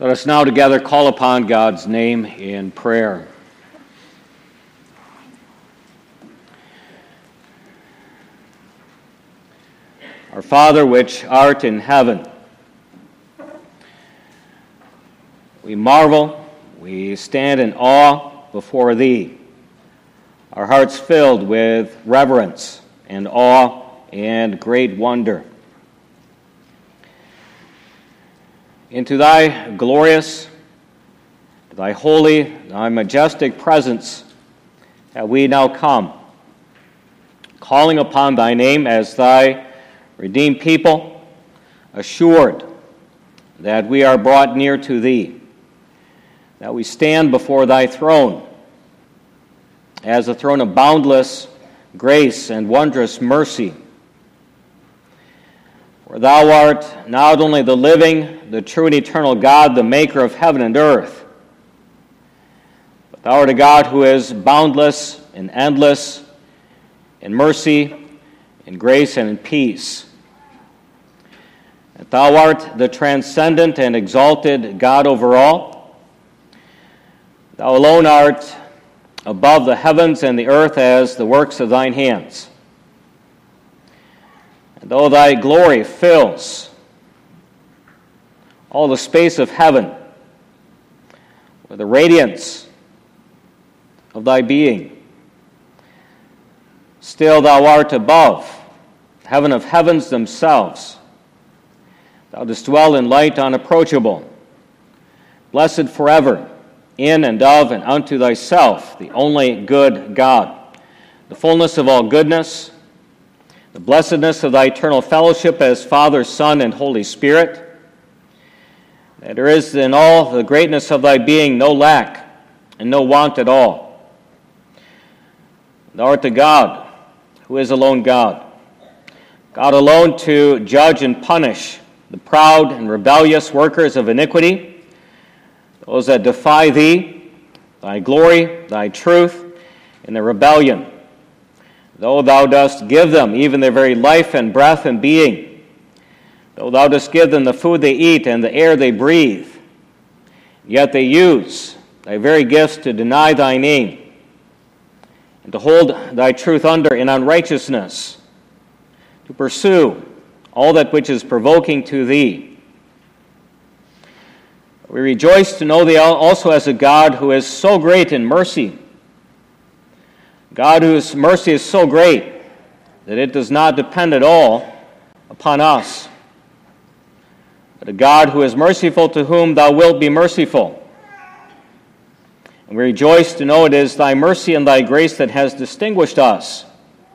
Let us now together call upon God's name in prayer. Our Father, which art in heaven, we marvel, we stand in awe before Thee, our hearts filled with reverence and awe and great wonder. Into Thy glorious, Thy holy, Thy majestic presence have we now come, calling upon Thy name as Thy redeemed people, assured that we are brought near to Thee, that we stand before Thy throne as a throne of boundless grace and wondrous mercy. For Thou art not only the living, the true and eternal God, the maker of heaven and earth, but Thou art a God who is boundless and endless in mercy, in grace, and in peace. That Thou art the transcendent and exalted God over all. Thou alone art above the heavens and the earth as the works of Thine hands. And though Thy glory fills all the space of heaven with the radiance of Thy being, still Thou art above, heaven of heavens themselves. Thou dost dwell in light unapproachable, blessed forever, in and of and unto Thyself, the only good God, the fullness of all goodness, the blessedness of Thy eternal fellowship as Father, Son, and Holy Spirit, that there is in all the greatness of Thy being no lack and no want at all. Thou art the God who is alone God, God alone to judge and punish the proud and rebellious workers of iniquity, those that defy Thee, Thy glory, Thy truth, in their rebellion, though Thou dost give them even their very life and breath and being, though Thou dost give them the food they eat and the air they breathe, yet they use Thy very gifts to deny Thy name and to hold Thy truth under in unrighteousness, to pursue all that which is provoking to Thee. We rejoice to know Thee also as a God who is so great in mercy, God whose mercy is so great that it does not depend at all upon us, but a God who is merciful to whom Thou wilt be merciful. And we rejoice to know it is Thy mercy and Thy grace that has distinguished us,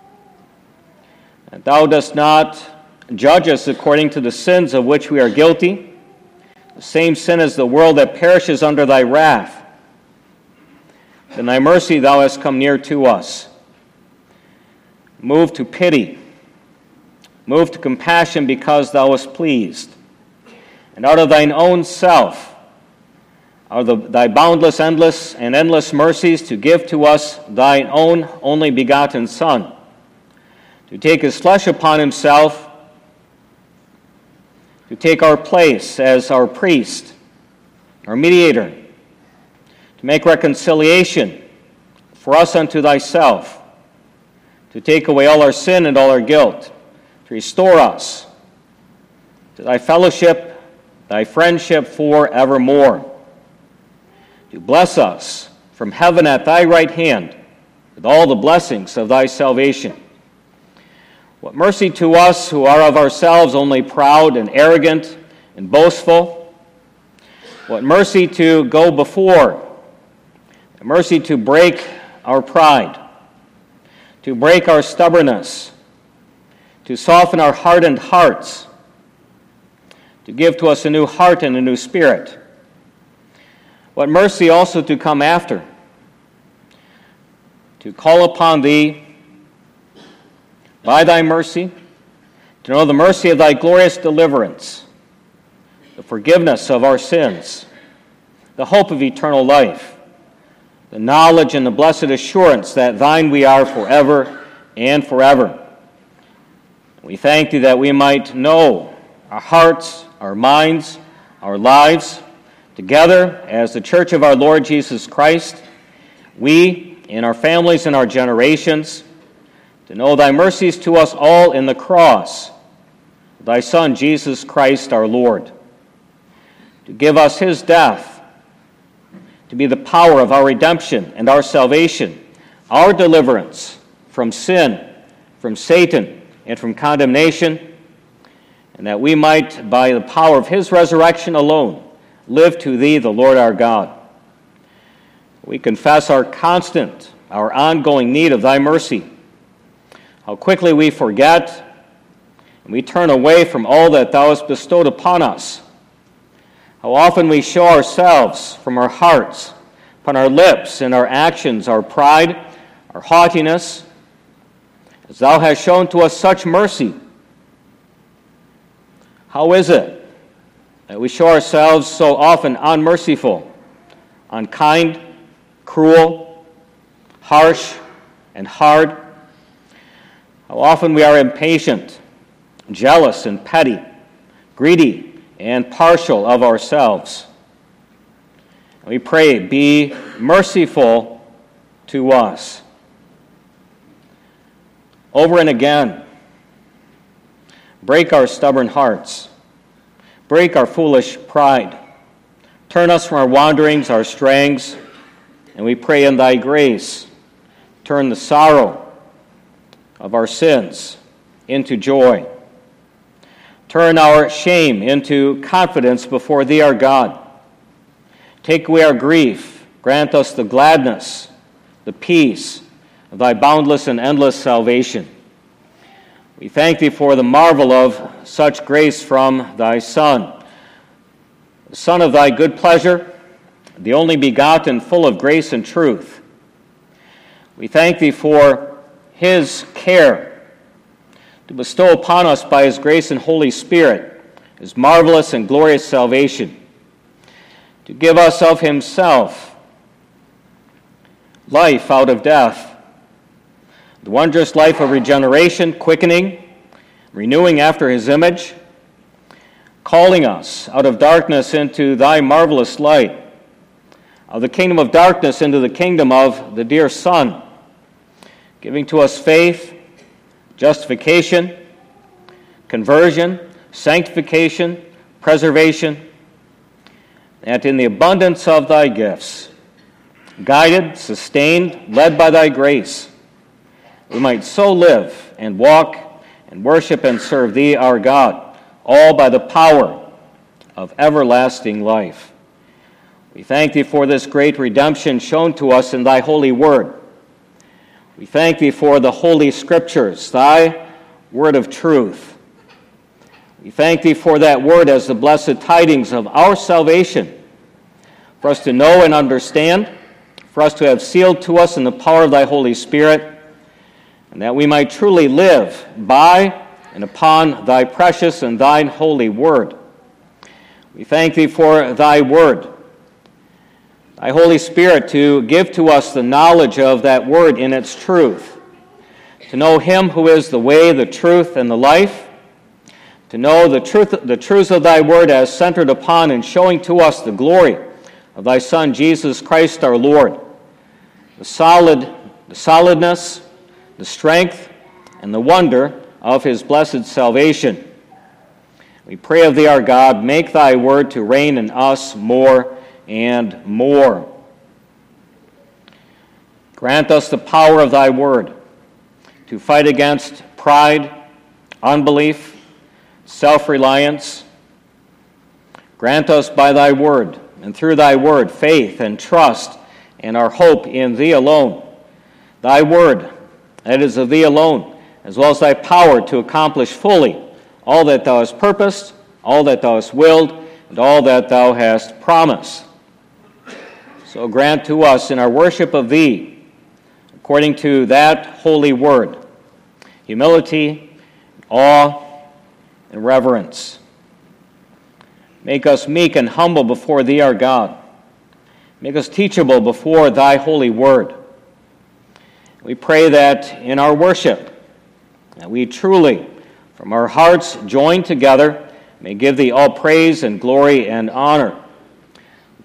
that Thou dost not judge us according to the sins of which we are guilty, the same sin as the world that perishes under Thy wrath. In Thy mercy Thou hast come near to us. Move to pity, move to compassion because Thou wast pleased. And out of Thine own self, out of Thy boundless, endless, and endless mercies, to give to us Thine own only begotten Son, to take His flesh upon Himself, to take our place as our priest, our mediator, to make reconciliation for us unto Thyself, to take away all our sin and all our guilt, to restore us to Thy fellowship, Thy friendship forevermore, to bless us from heaven at Thy right hand with all the blessings of Thy salvation. What mercy to us who are of ourselves only proud and arrogant and boastful. What mercy to go before. Mercy to break our pride, to break our stubbornness, to soften our hardened hearts, to give to us a new heart and a new spirit. What mercy also to come after, to call upon Thee by Thy mercy, to know the mercy of Thy glorious deliverance, the forgiveness of our sins, the hope of eternal life, the knowledge and the blessed assurance that Thine we are forever and forever. We thank Thee that we might know our hearts, our minds, our lives, together as the church of our Lord Jesus Christ, we, in our families and our generations, to know thy mercies to us all in the cross, thy Son, Jesus Christ our Lord, to give us his death, to be the power of our redemption and our salvation, our deliverance from sin, from Satan, and from condemnation, and that we might, by the power of his resurrection alone, live to thee, the Lord our God. We confess our constant, our ongoing need of thy mercy. How quickly we forget, and we turn away from all that thou hast bestowed upon us. How often we show ourselves from our hearts, upon our lips, and our actions, our pride, our haughtiness, as thou hast shown to us such mercy. How is it that we show ourselves so often unmerciful, unkind, cruel, harsh, and hard? How often we are impatient, jealous and petty, greedy and partial of ourselves. And we pray, be merciful to us. Over and again, break our stubborn hearts, break our foolish pride, turn us from our wanderings, our strayings, and we pray in thy grace, turn the sorrow of our sins into joy. Turn our shame into confidence before thee, our God. Take away our grief. Grant us the gladness, the peace of thy boundless and endless salvation. We thank thee for the marvel of such grace from thy Son, the Son of thy good pleasure, the only begotten, full of grace and truth. We thank thee for his care to bestow upon us by his grace and Holy Spirit his marvelous and glorious salvation, to give us of himself life out of death, the wondrous life of regeneration, quickening, renewing after his image, calling us out of darkness into thy marvelous light, out of the kingdom of darkness into the kingdom of the dear Son, giving to us faith, justification, conversion, sanctification, preservation, that in the abundance of thy gifts, guided, sustained, led by thy grace, we might so live and walk and worship and serve thee, our God, all by the power of everlasting life. We thank thee for this great redemption shown to us in thy holy word. We thank thee for the holy scriptures, thy word of truth. We thank thee for that word as the blessed tidings of our salvation, for us to know and understand, for us to have sealed to us in the power of thy Holy Spirit, and that we might truly live by and upon thy precious and thine holy word. We thank thee for thy word, thy Holy Spirit, to give to us the knowledge of that word in its truth, to know him who is the way, the truth, and the life, to know the truths of thy word as centered upon and showing to us the glory of thy Son, Jesus Christ our Lord, the solidness, the strength, and the wonder of his blessed salvation. We pray of thee, our God, make thy word to reign in us more and more. Grant us the power of thy word to fight against pride, unbelief, self-reliance. Grant us by thy word and through thy word faith and trust and our hope in thee alone. Thy word, that is of thee alone, as well as thy power to accomplish fully all that thou hast purposed, all that thou hast willed, and all that thou hast promised. So grant to us in our worship of thee, according to that holy word, humility, awe, and reverence. Make us meek and humble before thee, our God. Make us teachable before thy holy word. We pray that in our worship, that we truly, from our hearts joined together, may give thee all praise and glory and honor.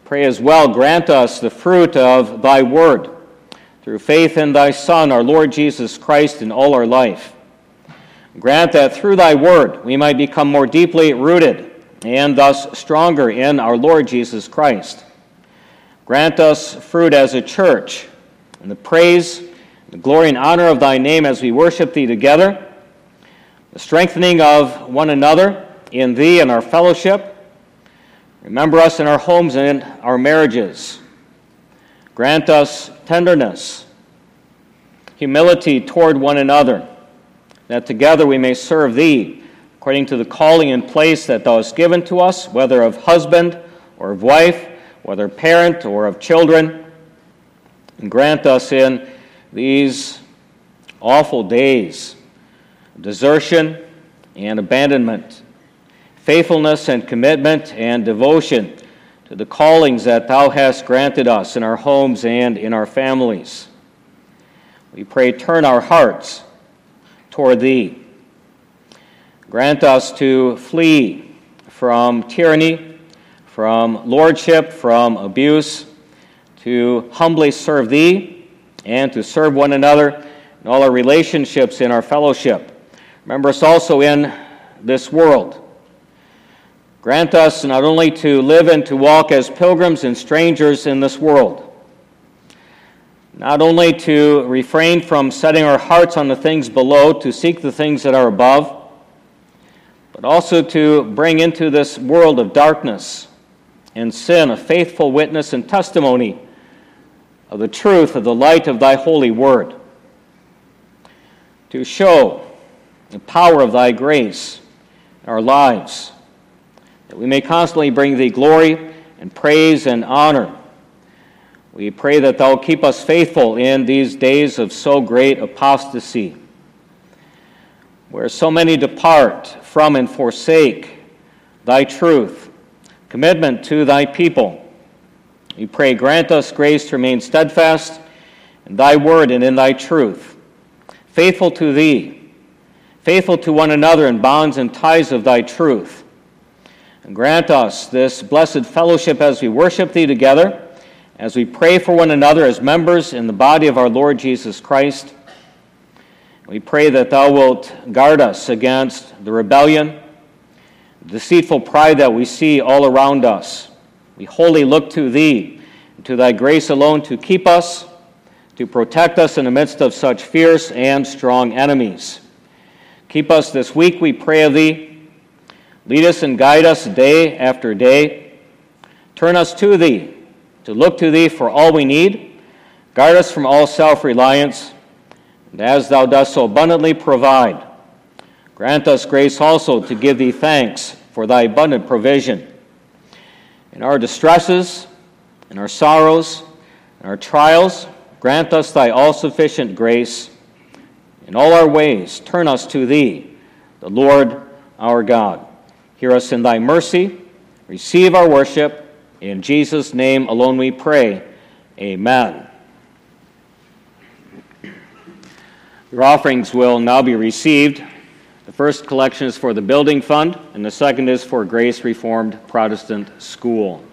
Pray as well, grant us the fruit of thy word, through faith in thy Son, our Lord Jesus Christ, in all our life. Grant that through thy word we might become more deeply rooted and thus stronger in our Lord Jesus Christ. Grant us fruit as a church in the praise, the glory and honor of thy name as we worship thee together, the strengthening of one another in thee and our fellowship. Remember us in our homes and in our marriages. Grant us tenderness, humility toward one another, that together we may serve thee according to the calling and place that thou hast given to us, whether of husband or of wife, whether parent or of children. And grant us in these awful days of desertion and abandonment, faithfulness and commitment and devotion to the callings that thou hast granted us in our homes and in our families. We pray, turn our hearts toward thee. Grant us to flee from tyranny, from lordship, from abuse, to humbly serve thee and to serve one another in all our relationships in our fellowship. Remember us also in this world. Grant us not only to live and to walk as pilgrims and strangers in this world, not only to refrain from setting our hearts on the things below, to seek the things that are above, but also to bring into this world of darkness and sin a faithful witness and testimony of the truth of the light of thy holy word, to show the power of thy grace in our lives, that we may constantly bring thee glory and praise and honor. We pray that thou keep us faithful in these days of so great apostasy, where so many depart from and forsake thy truth, commitment to thy people. We pray, grant us grace to remain steadfast in thy word and in thy truth, faithful to thee, faithful to one another in bonds and ties of thy truth. And grant us this blessed fellowship as we worship thee together, as we pray for one another as members in the body of our Lord Jesus Christ. We pray that thou wilt guard us against the rebellion, the deceitful pride that we see all around us. We wholly look to thee and to thy grace alone to keep us, to protect us in the midst of such fierce and strong enemies. Keep us this week, we pray of thee. Lead us and guide us day after day. Turn us to thee, to look to thee for all we need. Guard us from all self-reliance. And as thou dost so abundantly provide, grant us grace also to give thee thanks for thy abundant provision. In our distresses, in our sorrows, in our trials, grant us thy all-sufficient grace. In all our ways, turn us to thee, the Lord our God. Hear us in thy mercy. Receive our worship. In Jesus' name alone we pray. Amen. Your offerings will now be received. The first collection is for the building fund, and the second is for Grace Reformed Protestant School.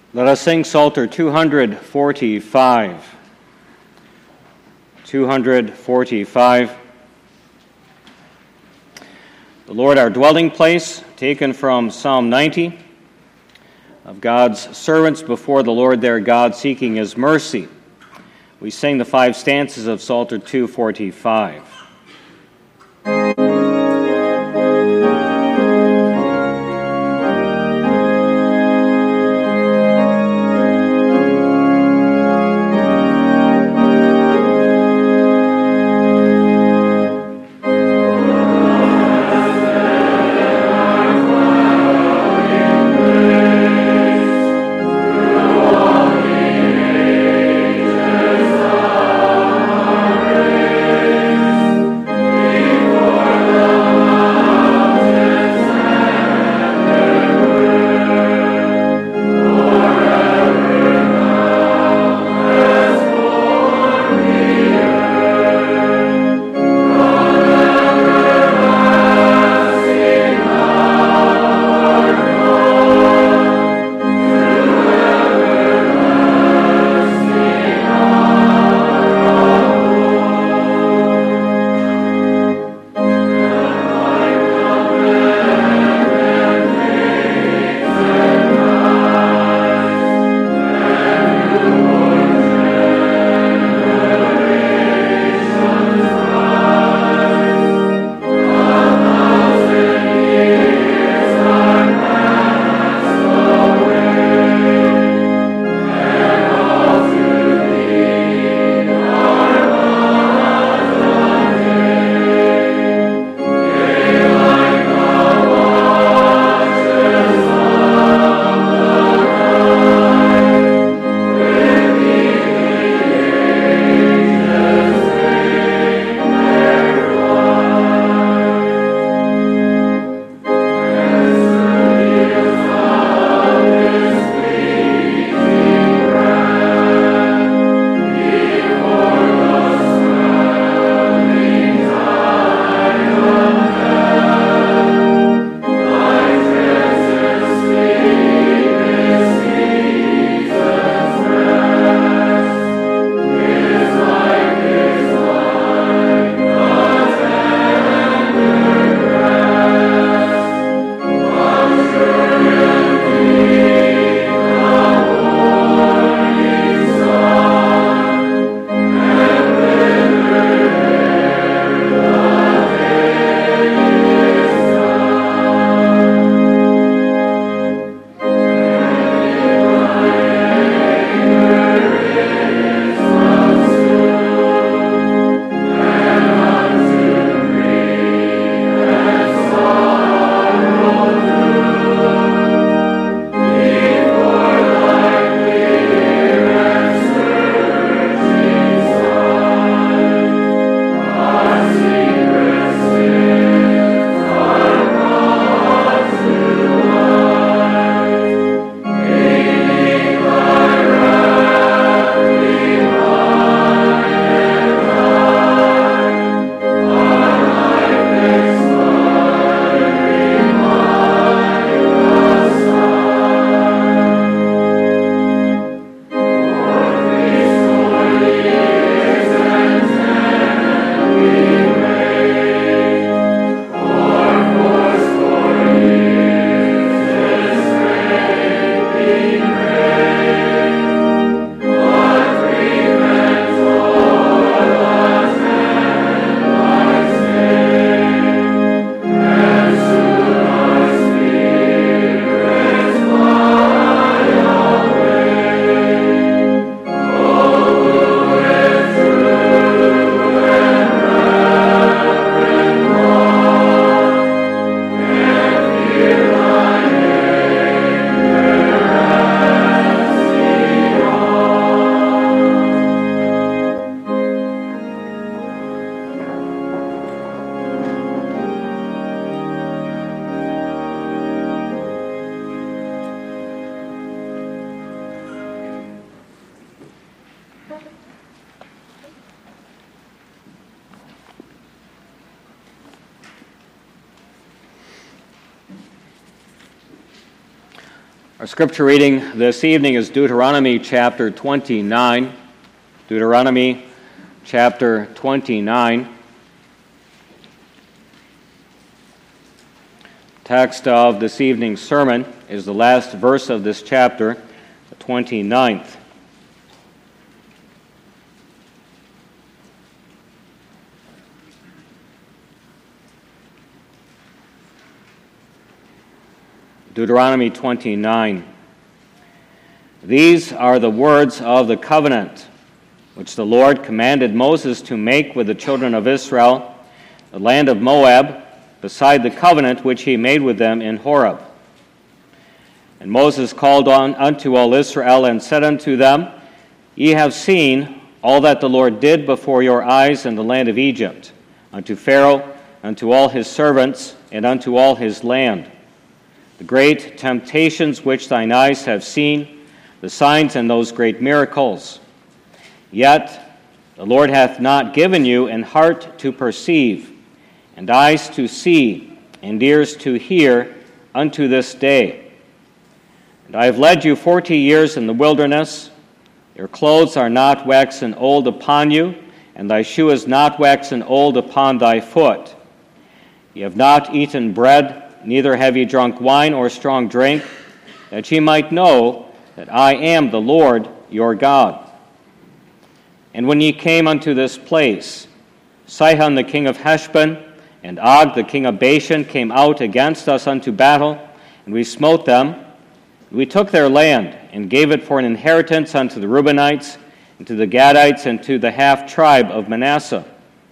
Let us sing Psalter 245. 245. The Lord our dwelling place, taken from Psalm 90, of God's servants before the Lord their God, seeking his mercy. We sing the 5 stanzas of Psalter 245. Our scripture reading this evening is Deuteronomy chapter 29. Deuteronomy chapter 29. Text of this evening's sermon is the last verse of this chapter, the 29th. Deuteronomy 29. These are the words of the covenant which the Lord commanded Moses to make with the children of Israel, the land of Moab, beside the covenant which he made with them in Horeb. And Moses called unto all Israel and said unto them, Ye have seen all that the Lord did before your eyes in the land of Egypt, unto Pharaoh, unto all his servants, and unto all his land. The great temptations which thine eyes have seen, the signs and those great miracles. Yet the Lord hath not given you an heart to perceive, and eyes to see, and ears to hear, unto this day. And I have led you 40 years in the wilderness. Your clothes are not waxen old upon you, and thy shoe is not waxen old upon thy foot. Ye have not eaten bread, neither have ye drunk wine or strong drink, that ye might know that I am the Lord your God. And when ye came unto this place, Sihon the king of Heshbon, and Og the king of Bashan came out against us unto battle, and we smote them. We took their land, and gave it for an inheritance unto the Reubenites, and to the Gadites, and to the half-tribe of Manasseh.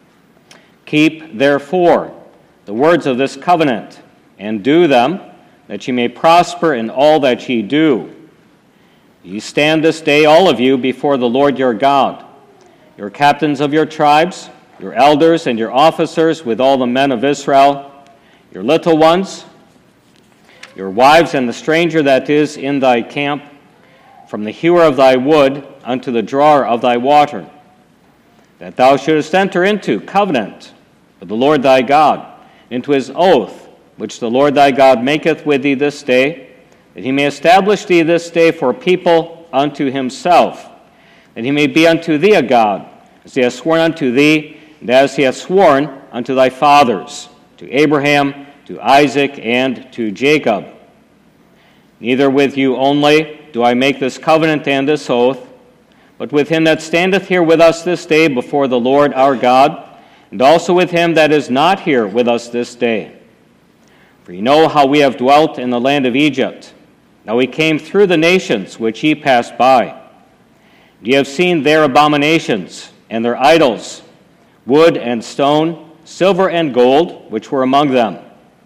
Keep, therefore, the words of this covenant, and do them, that ye may prosper in all that ye do. Ye stand this day, all of you, before the Lord your God, your captains of your tribes, your elders and your officers with all the men of Israel, your little ones, your wives, and the stranger that is in thy camp, from the hewer of thy wood unto the drawer of thy water, that thou shouldest enter into covenant with the Lord thy God, into his oath, which the Lord thy God maketh with thee this day, that he may establish thee this day for a people unto himself, that he may be unto thee a God, as he hath sworn unto thee, and as he hath sworn unto thy fathers, to Abraham, to Isaac, and to Jacob. Neither with you only do I make this covenant and this oath, but with him that standeth here with us this day before the Lord our God, and also with him that is not here with us this day. For ye know how we have dwelt in the land of Egypt. Now we came through the nations which ye passed by. Ye have seen their abominations and their idols, wood and stone, silver and gold, which were among them.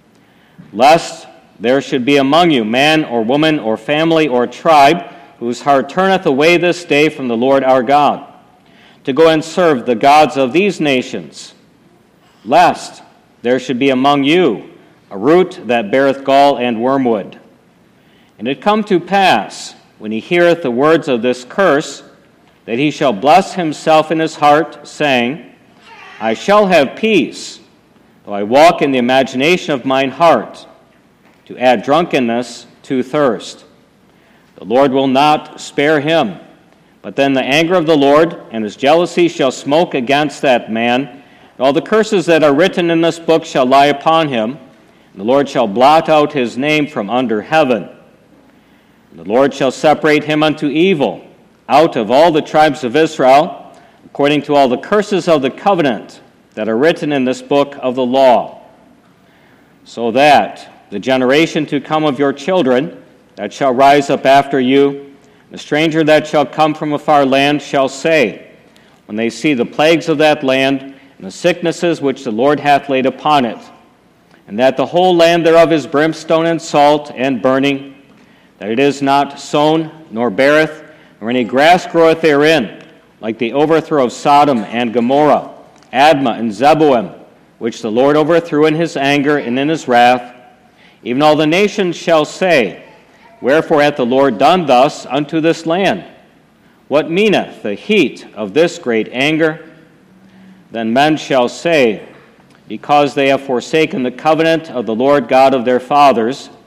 Lest there should be among you man or woman or family or tribe, whose heart turneth away this day from the Lord our God, to go and serve the gods of these nations. Lest there should be among you a root that beareth gall and wormwood. And it come to pass, when he heareth the words of this curse, that he shall bless himself in his heart, saying, I shall have peace, though I walk in the imagination of mine heart, to add drunkenness to thirst. The Lord will not spare him, but then the anger of the Lord and his jealousy shall smoke against that man, and all the curses that are written in this book shall lie upon him, and the Lord shall blot out his name from under heaven. And the Lord shall separate him unto evil out of all the tribes of Israel, according to all the curses of the covenant that are written in this book of the law, so that the generation to come of your children that shall rise up after you, the stranger that shall come from a far land, shall say, when they see the plagues of that land and the sicknesses which the Lord hath laid upon it, and that the whole land thereof is brimstone and salt and burning, that it is not sown, nor beareth, nor any grass groweth therein, like the overthrow of Sodom and Gomorrah, Admah and Zeboim, which the Lord overthrew in his anger and in his wrath. Even all the nations shall say, Wherefore hath the Lord done thus unto this land? What meaneth the heat of this great anger? Then men shall say, Because they have forsaken the covenant of the Lord God of their fathers,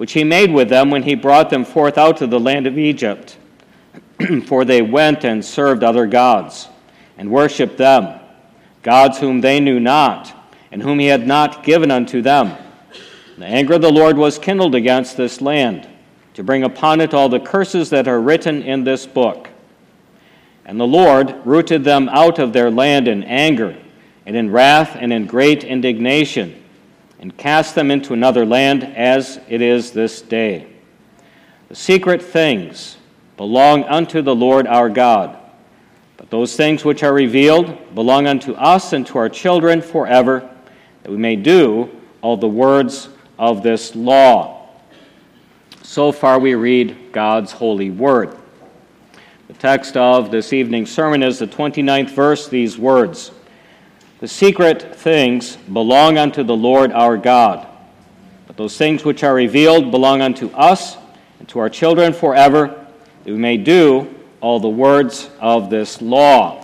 which he made with them when he brought them forth out of the land of Egypt. For they went and served other gods, and worshipped them, gods whom they knew not, and whom he had not given unto them. The anger of the Lord was kindled against this land, to bring upon it all the curses that are written in this book. And the Lord rooted them out of their land in anger, and in wrath, and in great indignation, and cast them into another land, as it is this day. The secret things belong unto the Lord our God, but those things which are revealed belong unto us and to our children forever, that we may do all the words of this law. So far we read God's holy word. The text of this evening's sermon is the 29th verse, these words: The secret things belong unto the Lord our God, but those things which are revealed belong unto us and to our children forever, that we may do all the words of this law.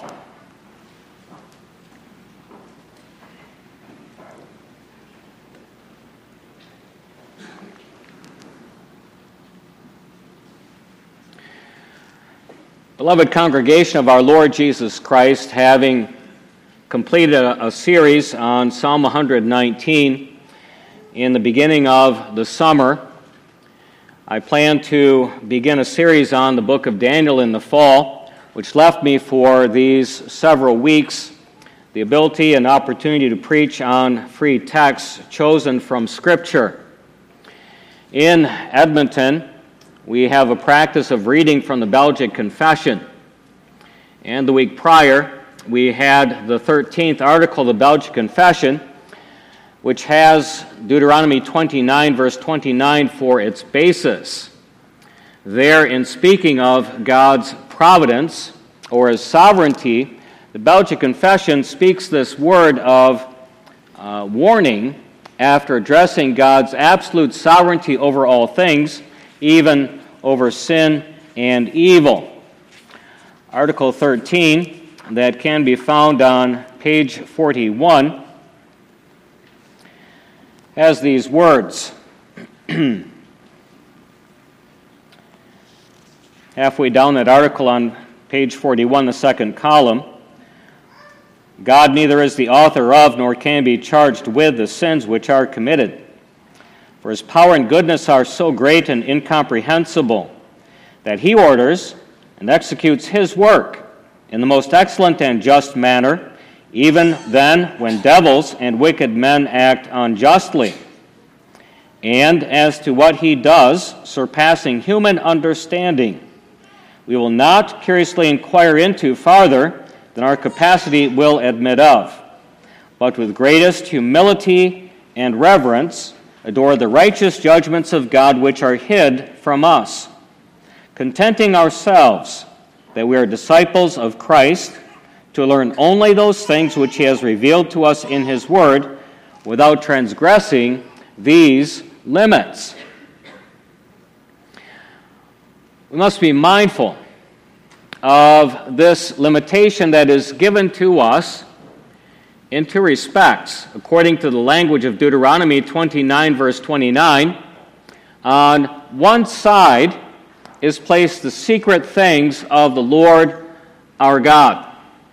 Beloved congregation of our Lord Jesus Christ, having completed a series on Psalm 119 in the beginning of the summer, I plan to begin a series on the book of Daniel in the fall, which left me for these several weeks the ability and opportunity to preach on free texts chosen from Scripture. In Edmonton, we have a practice of reading from the Belgic Confession. And the week prior, we had the 13th article of the Belgic Confession, which has Deuteronomy 29, verse 29 for its basis. There, in speaking of God's providence or His sovereignty, the Belgic Confession speaks this word of warning after addressing God's absolute sovereignty over all things, even over sin and evil. Article 13, that can be found on page 41, has these words. Halfway down that article on page 41, the second column, God neither is the author of nor can be charged with the sins which are committed. For His power and goodness are so great and incomprehensible that He orders and executes His work in the most excellent and just manner, even then when devils and wicked men act unjustly. And as to what He does, surpassing human understanding, we will not curiously inquire into farther than our capacity will admit of, but with greatest humility and reverence adore the righteous judgments of God which are hid from us, contenting ourselves that we are disciples of Christ, to learn only those things which He has revealed to us in His Word, without transgressing these limits. We must be mindful of this limitation that is given to us in two respects. According to the language of Deuteronomy 29, verse 29, on one side is placed the secret things of the Lord our God,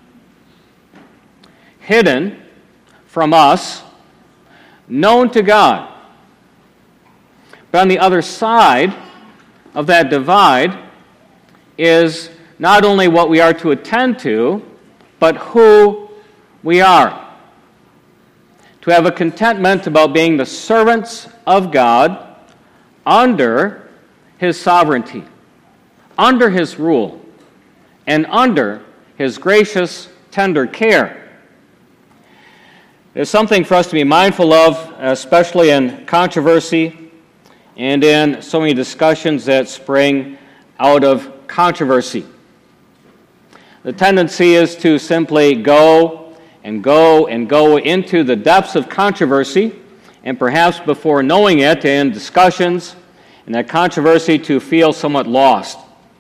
hidden from us, known to God. But on the other side of that divide is not only what we are to attend to, but who we are. To have a contentment about being the servants of God under His sovereignty, under His rule, and under His gracious, tender care. There's something for us to be mindful of, especially in controversy and in so many discussions that spring out of controversy. The tendency is to simply go into the depths of controversy, and perhaps before knowing it in discussions in that controversy to feel somewhat lost,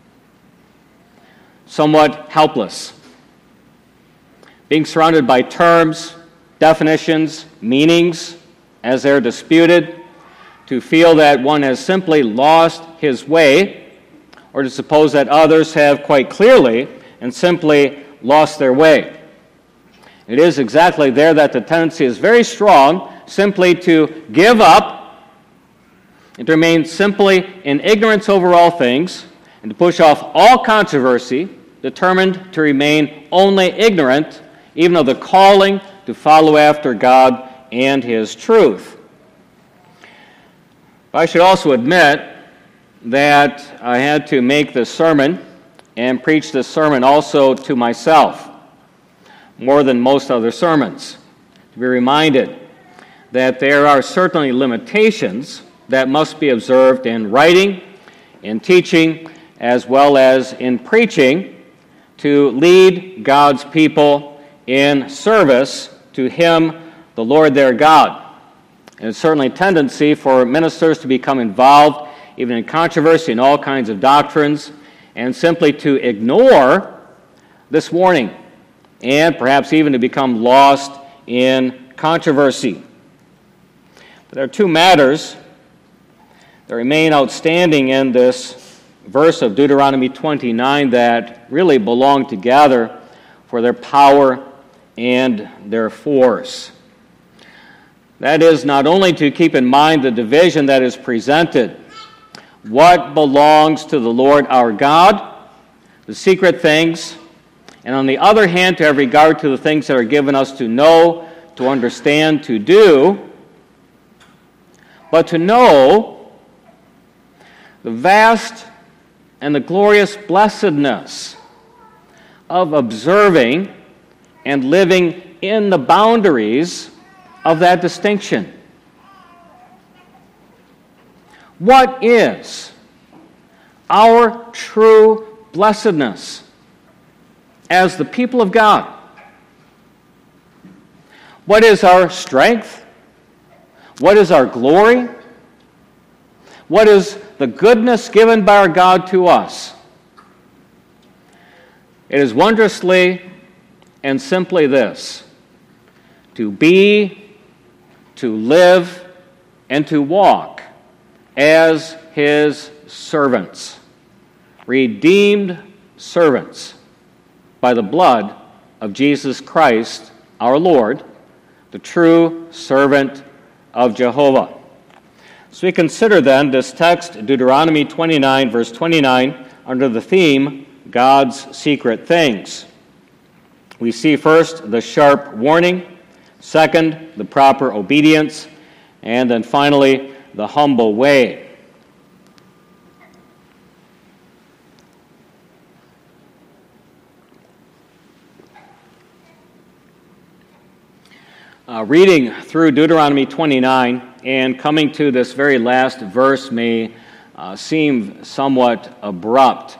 somewhat helpless, being surrounded by terms, definitions, meanings as they're disputed, to feel that one has simply lost his way, or to suppose that others have quite clearly and simply lost their way. It is exactly there that the tendency is very strong simply to give up and to remain simply in ignorance over all things and to push off all controversy, determined to remain only ignorant even of the calling to follow after God and His truth. I should also admit that I had to make this sermon and preach this sermon also to myself, more than most other sermons, to be reminded that there are certainly limitations that must be observed in writing, in teaching, as well as in preaching, to lead God's people in service to Him, the Lord their God. And there's certainly a tendency for ministers to become involved even in controversy and all kinds of doctrines, and simply to ignore this warning, and perhaps even to become lost in controversy. But there are two matters that remain outstanding in this verse of Deuteronomy 29 that really belong together for their power and their force. That is, not only to keep in mind the division that is presented, what belongs to the Lord our God, the secret things, and on the other hand, to have regard to the things that are given us to know, to understand, to do, but to know the vast and the glorious blessedness of observing and living in the boundaries of that distinction. What is our true blessedness as the people of God? What is our strength? What is our glory? What is the goodness given by our God to us? It is wondrously and simply this: to be, to live, and to walk as His servants, redeemed servants by the blood of Jesus Christ our Lord, the true servant of Jehovah. So we consider then this text, Deuteronomy 29, verse 29, under the theme, God's secret things. We see first the sharp warning, second, the proper obedience, and then finally, the humble way. Reading through Deuteronomy 29 and coming to this very last verse may seem somewhat abrupt.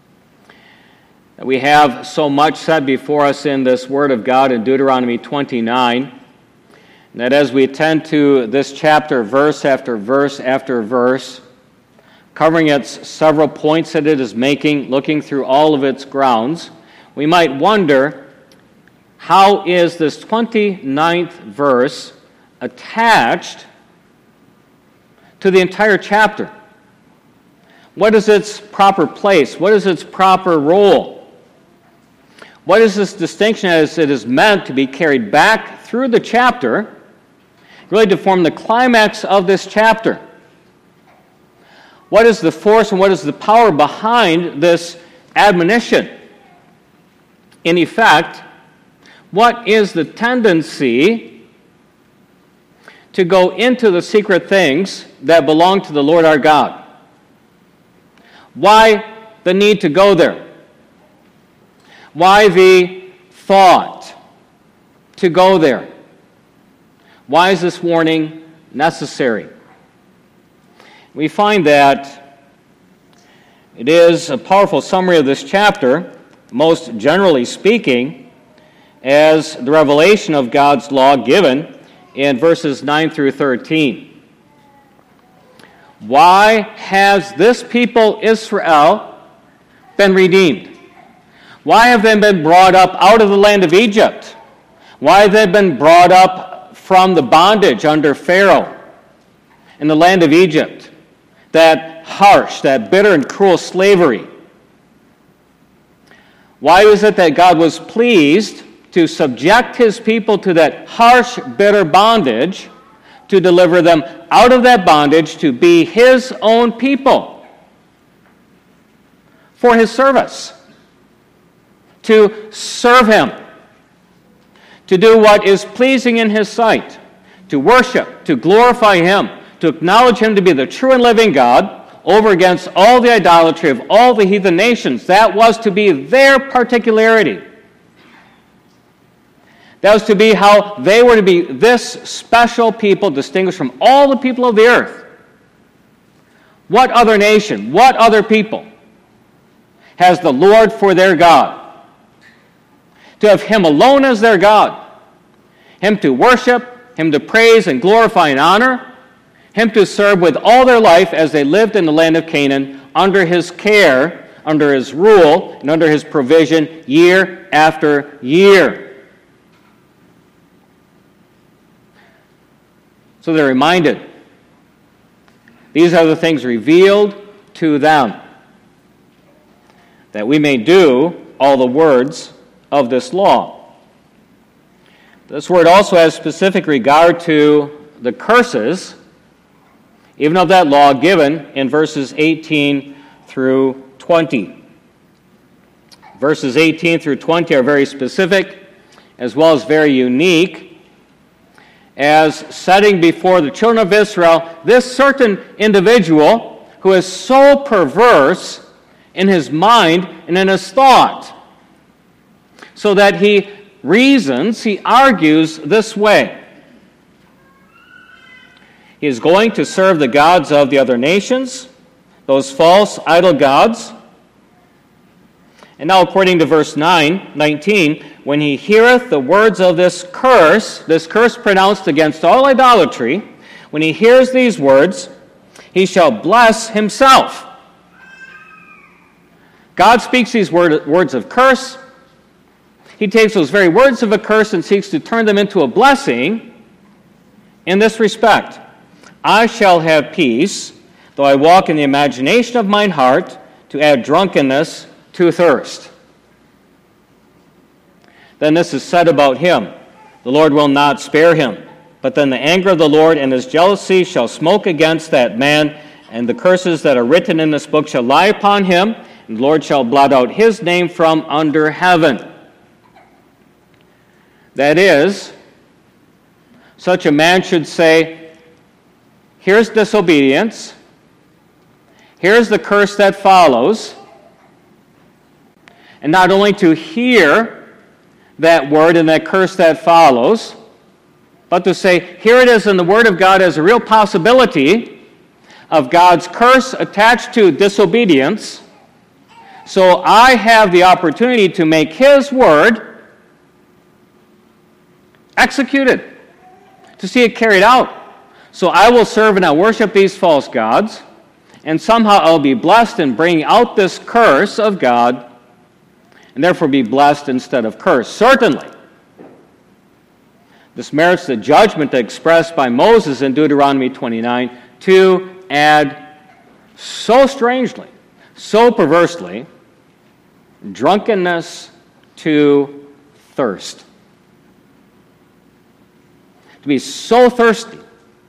We have so much set before us in this Word of God in Deuteronomy 29 that as we attend to this chapter, verse after verse after verse, covering its several points that it is making, looking through all of its grounds, we might wonder, how is this 29th verse attached to the entire chapter? What is its proper place? What is its proper role? What is this distinction as it is meant to be carried back through the chapter, really to form the climax of this chapter? What is the force and what is the power behind this admonition? In effect, what is the tendency to go into the secret things that belong to the Lord our God? Why the need to go there? Why the thought to go there? Why is this warning necessary? We find that it is a powerful summary of this chapter, most generally speaking, as the revelation of God's law given in verses 9 through 13. Why has this people, Israel, been redeemed? Why have they been brought up out of the land of Egypt? Why have they been brought up from the bondage under Pharaoh? in the land of Egypt, that harsh, that bitter and cruel slavery. Why was it that God was pleased to subject his people to that harsh, bitter bondage, to deliver them out of that bondage to be his own people for his service, to serve him, to do what is pleasing in his sight, to worship, to glorify him, to acknowledge him to be the true and living God over against all the idolatry of all the heathen nations. That was to be their particularity. That was to be how they were to be this special people distinguished from all the people of the earth. What other nation, what other people has the Lord for their God? To have him alone as their God. Him to worship, him to praise and glorify and honor. Him to serve with all their life as they lived in the land of Canaan under his care, under his rule, and under his provision year after year. So they're reminded. These are the things revealed to them, that we may do all the words of this law. This word also has specific regard to the curses, even of that law given in verses 18 through 20. Verses 18 through 20 are very specific, as well as very unique, as setting before the children of Israel this certain individual who is so perverse in his mind and in his thought, so that he reasons, he argues this way. He is going to serve the gods of the other nations, those false idol gods. And now according to verse 19, when he heareth the words of this curse pronounced against all idolatry, when he hears these words, he shall bless himself. God speaks these words of curse. He takes those very words of a curse and seeks to turn them into a blessing in this respect. I shall have peace, though I walk in the imagination of mine heart, to add drunkenness to thirst. Then this is said about him, the Lord will not spare him, but then the anger of the Lord and his jealousy shall smoke against that man, and the curses that are written in this book shall lie upon him, and the Lord shall blot out his name from under heaven. That is, such a man should say, here's disobedience, here's the curse that follows, and not only to hear that word and that curse that follows, but to say, here it is in the Word of God as a real possibility of God's curse attached to disobedience, so I have the opportunity to make his word executed, to see it carried out. So I will serve and I worship these false gods, and somehow I'll be blessed in bringing out this curse of God, and therefore be blessed instead of cursed. Certainly, this merits the judgment expressed by Moses in Deuteronomy 29 to add so strangely, so perversely, drunkenness to thirst. To be so thirsty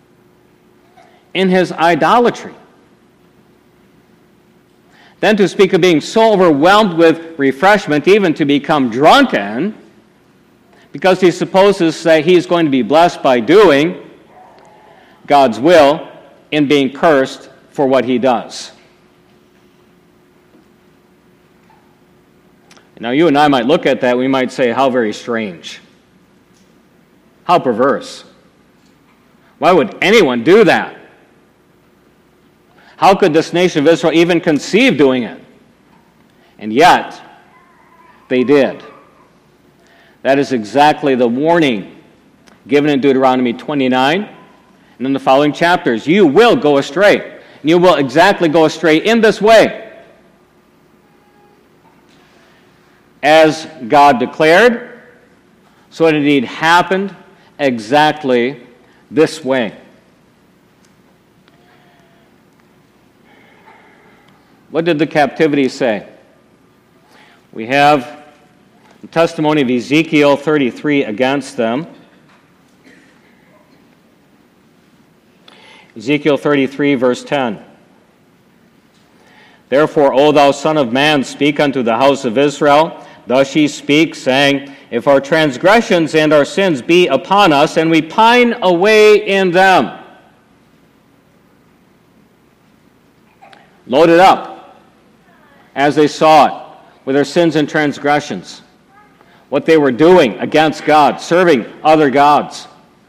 in his idolatry. Then to speak of being so overwhelmed with refreshment, even to become drunken, because he supposes that he is going to be blessed by doing God's will in being cursed for what he does. Now you and I might look at that, we might say, how very strange. How perverse. Why would anyone do that? How could this nation of Israel even conceive doing it? And yet, they did. That is exactly the warning given in Deuteronomy 29 and in the following chapters. You will go astray. And you will exactly go astray in this way. As God declared, so it indeed happened exactly this way. What did the captivity say? We have the testimony of Ezekiel 33 against them. Ezekiel 33, verse 10. Therefore, O thou son of man, speak unto the house of Israel. Thus ye speak, saying, if our transgressions and our sins be upon us, and we pine away in them. Loaded up as they saw it with their sins and transgressions. What they were doing against God, serving other gods.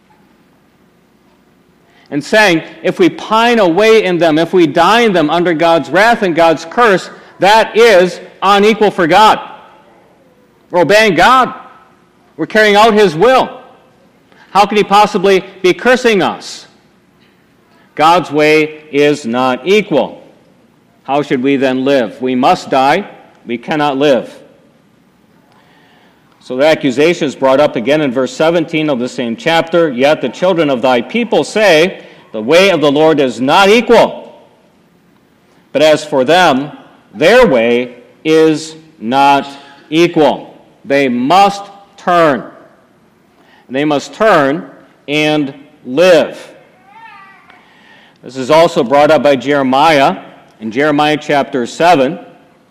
And saying, if we pine away in them, if we die in them under God's wrath and God's curse, that is unequal for God. We're obeying God. We're carrying out His will. How could He possibly be cursing us? God's way is not equal. How should we then live? We must die. We cannot live. So the accusation is brought up again in verse 17 of the same chapter. Yet the children of thy people say, the way of the Lord is not equal. But as for them, their way is not equal. They must turn. They must turn and live. This is also brought up by Jeremiah in Jeremiah chapter 7.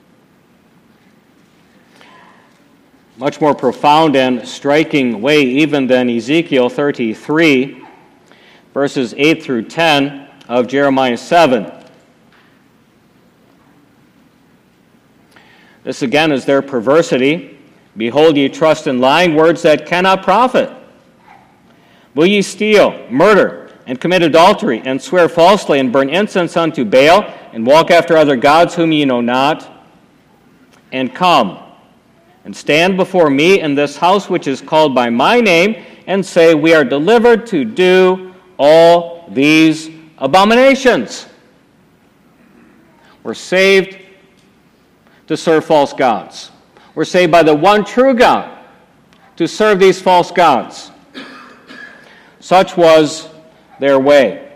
Much more profound and striking way even than Ezekiel 33, verses 8 through 10 of Jeremiah 7. This again is their perversity. Behold, ye trust in lying words that cannot profit. Will ye steal, murder, and commit adultery, and swear falsely, and burn incense unto Baal, and walk after other gods whom ye know not? And come, and stand before me in this house which is called by my name, and say, we are delivered to do all these abominations. We're saved to serve false gods. We're saved by the one true God to serve these false gods. Such was their way.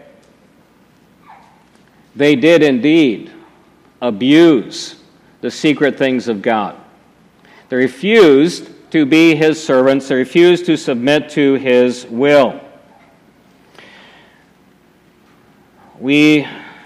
They did indeed abuse the secret things of God. They refused to be His servants. They refused to submit to His will. We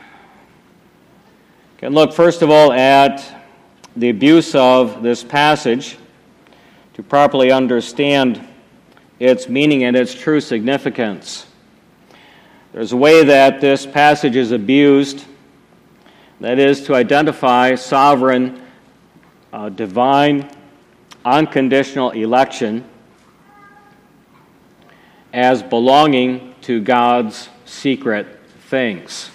can look first of all at the abuse of this passage to properly understand its meaning and its true significance. There's a way that this passage is abused, that is to identify sovereign, divine, unconditional election as belonging to God's secret things.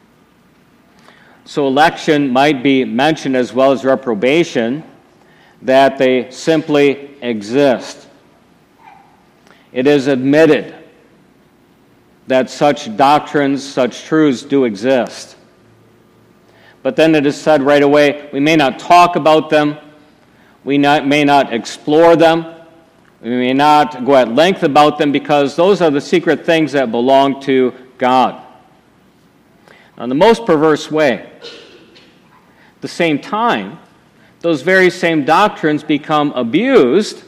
So election might be mentioned as well as reprobation, that they simply exist. It is admitted that such doctrines, such truths do exist. But then it is said right away, we may not talk about them, we may not explore them, we may not go at length about them because those are the secret things that belong to God. In the most perverse way, at the same time, those very same doctrines become abused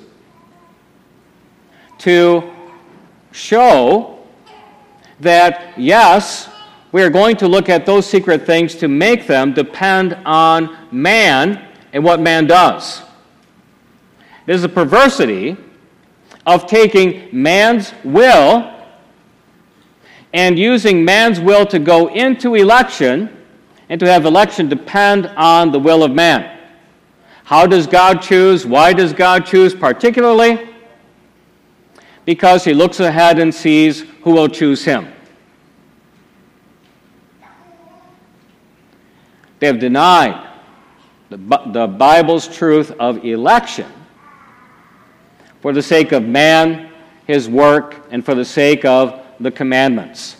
to show that, yes, we are going to look at those secret things to make them depend on man and what man does. It is a perversity of taking man's will and using man's will to go into election and to have election depend on the will of man. How does God choose? Why does God choose particularly? Because He looks ahead and sees who will choose Him. They have denied the Bible's truth of election for the sake of man, his work, and for the sake of the commandments.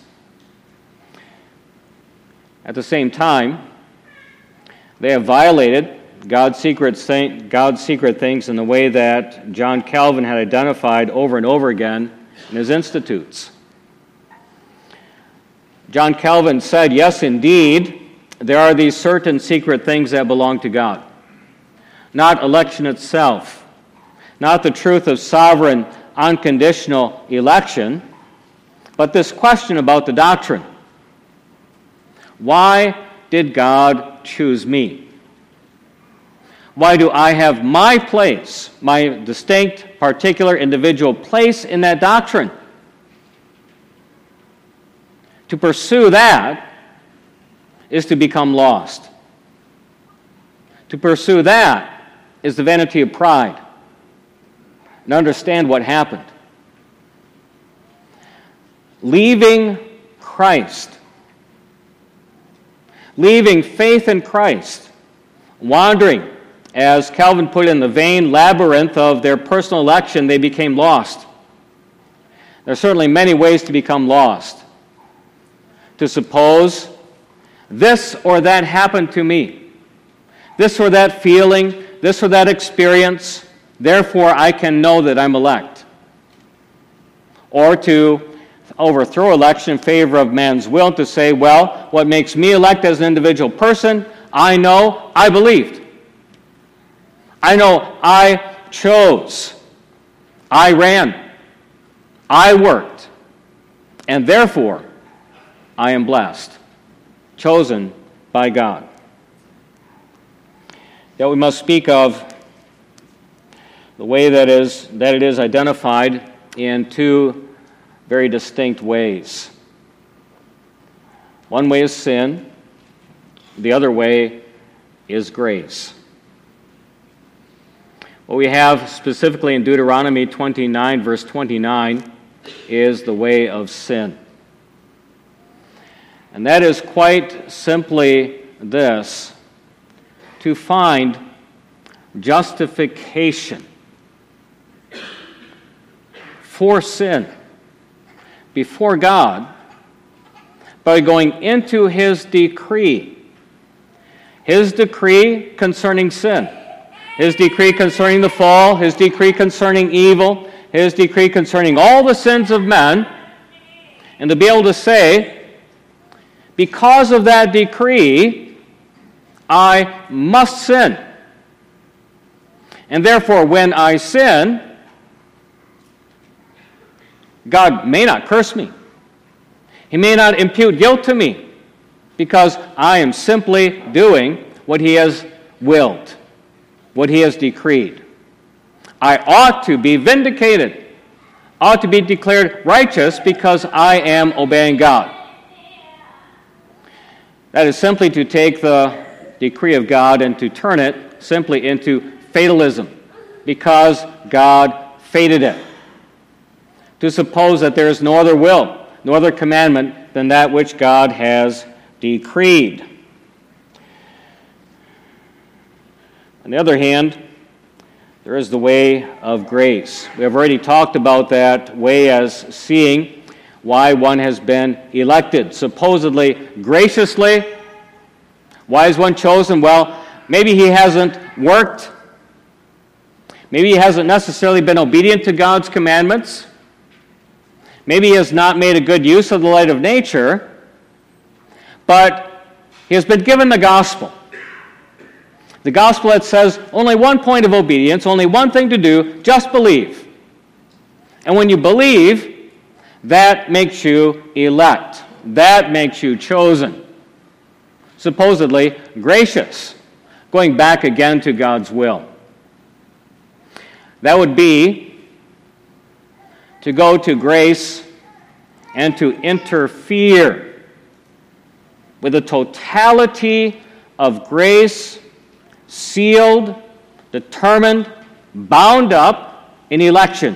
At the same time, they have violated God's secret things in the way that John Calvin had identified over and over again in his Institutes. John Calvin said, yes, indeed, there are these certain secret things that belong to God. Not election itself, not the truth of sovereign, unconditional election, but this question about the doctrine. Why did God choose me? Why do I have my place, my distinct, particular, individual place in that doctrine? To pursue that is to become lost. To pursue that is the vanity of pride. And understand what happened. Leaving Christ, leaving faith in Christ, wandering, as Calvin put it, in the vain labyrinth of their personal election, they became lost. There are certainly many ways to become lost. To suppose this or that happened to me, this or that feeling, this or that experience, therefore I can know that I'm elect. Or to overthrow election in favor of man's will, to say, well, what makes me elect as an individual person, I know I believed. I know I chose. I ran. I worked. And therefore, I am blessed, chosen by God. Yet we must speak of the way that it is identified in two very distinct ways. One way is sin, the other way is grace. What we have specifically in Deuteronomy 29, verse 29, is the way of sin. And that is quite simply this: to find justification for sin before God by going into His decree concerning sin, His decree concerning the fall, His decree concerning evil, His decree concerning all the sins of men, and to be able to say, because of that decree, I must sin. And therefore, when I sin, God may not curse me. He may not impute guilt to me, because I am simply doing what He has willed, what He has decreed. I ought to be vindicated, ought to be declared righteous because I am obeying God. That is simply to take the decree of God and to turn it simply into fatalism, because God fated it. To suppose that there is no other will, no other commandment than that which God has decreed. On the other hand, there is the way of grace. We have already talked about that way as seeing why one has been elected, supposedly graciously. Why is one chosen? Well, maybe he hasn't worked. Maybe he hasn't necessarily been obedient to God's commandments. Maybe he has not made a good use of the light of nature, but he has been given the gospel. The gospel that says only one point of obedience, only one thing to do, just believe. And when you believe, that makes you elect. That makes you chosen. Supposedly gracious, going back again to God's will. That would be to go to grace and to interfere with the totality of grace, sealed, determined, bound up in election.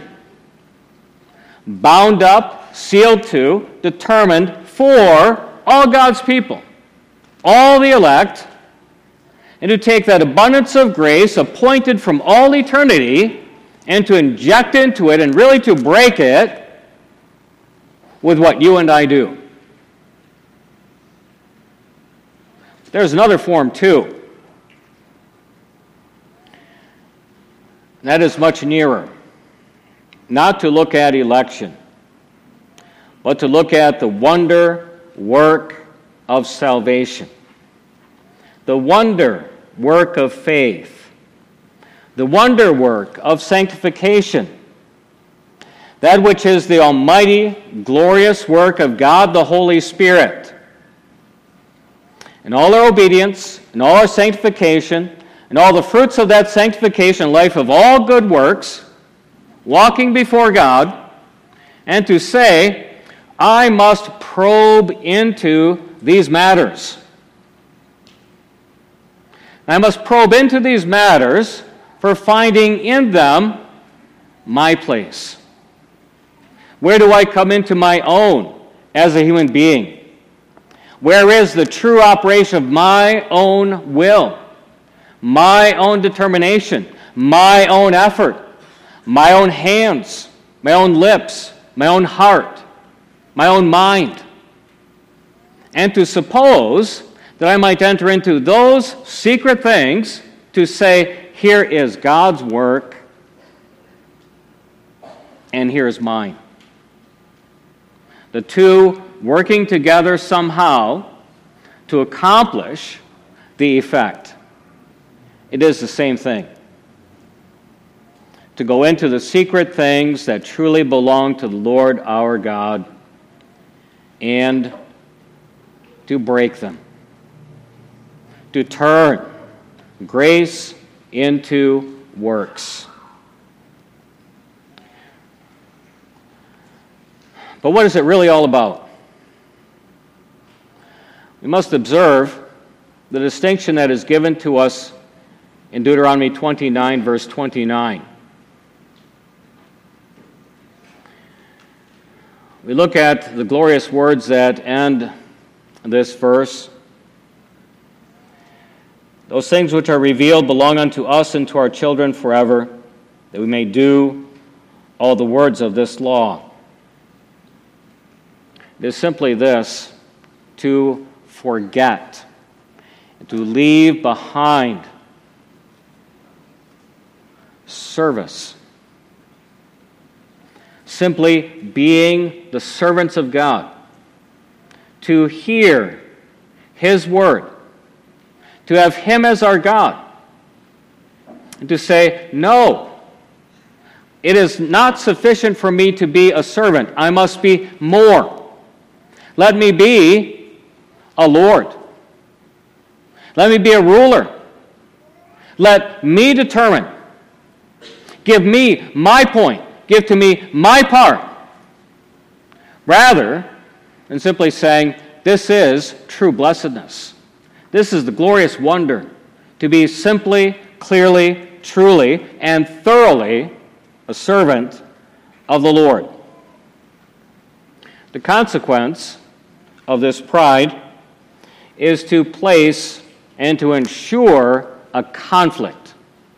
Bound up, sealed to, determined for all God's people, all the elect, and to take that abundance of grace appointed from all eternity and to inject into it and really to break it with what you and I do. There's another form too. That is much nearer. Not to look at election, but to look at the wonder work of salvation. the wonder work of faith, the wonder work of sanctification, that which is the almighty, glorious work of God the Holy Spirit. In all our obedience, in all our sanctification, and all the fruits of that sanctification, life of all good works, walking before God, and to say, I must probe into these matters. I must probe into these matters for finding in them my place. Where do I come into my own as a human being? Where is the true operation of my own will, my own determination, my own effort, my own hands, my own lips, my own heart, my own mind? And to suppose that I might enter into those secret things to say, here is God's work, and here is mine. The two working together somehow to accomplish the effect. It is the same thing. To go into the secret things that truly belong to the Lord our God and to break them. To turn grace into works. But what is it really all about? We must observe the distinction that is given to us in Deuteronomy 29, verse 29. We look at the glorious words that end this verse. Those things which are revealed belong unto us and to our children forever, that we may do all the words of this law. It is simply this, to forget, to leave behind service. Simply being the servants of God, to hear His word, to have Him as our God, and to say, no, it is not sufficient for me to be a servant. I must be more. Let me be a Lord. Let me be a ruler. Let me determine. Give me my point. Give to me my part. Rather than simply saying, this is true blessedness. This is the glorious wonder, to be simply, clearly, truly, and thoroughly a servant of the Lord. The consequence of this pride is to place and to ensure a conflict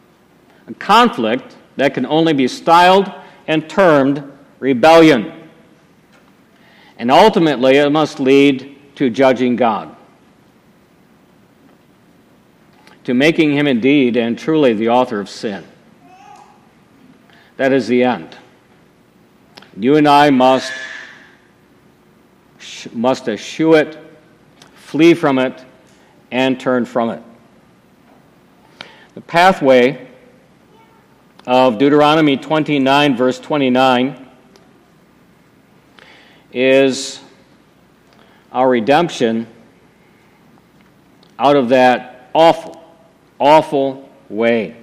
that can only be styled and termed rebellion. And ultimately, it must lead to judging God, to making Him indeed and truly the author of sin. That is the end. You and I must eschew it, flee from it, and turn from it. The pathway of Deuteronomy 29, verse 29, is our redemption out of that awful, awful way.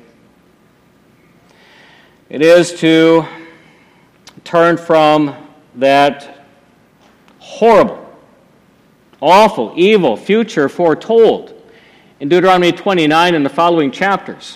It is to turn from that horrible, awful, evil future foretold in Deuteronomy 29 and the following chapters.